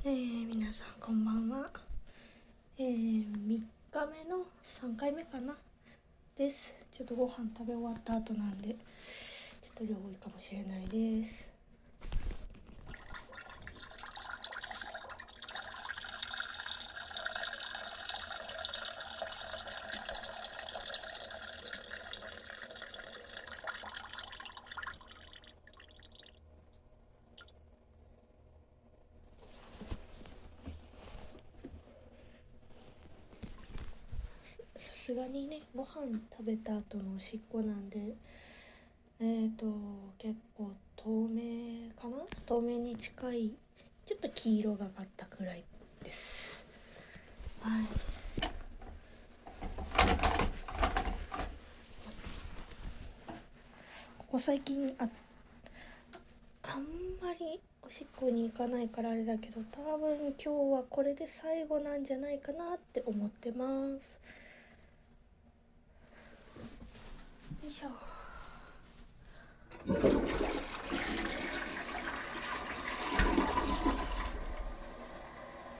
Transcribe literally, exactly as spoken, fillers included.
えー、皆さんこんばんは。えー、みっかめのさんかいめかなです。ちょっとご飯食べ終わった後なんでちょっと量多いかもしれないです。さすがにね、ご飯食べた後のおしっこなんでえーと結構透明かな透明に近い、ちょっと黄色がかったくらいです。はい。ここ最近ああんまりおしっこに行かないからあれだけど、多分今日はこれで最後なんじゃないかなって思ってます。よいしょ。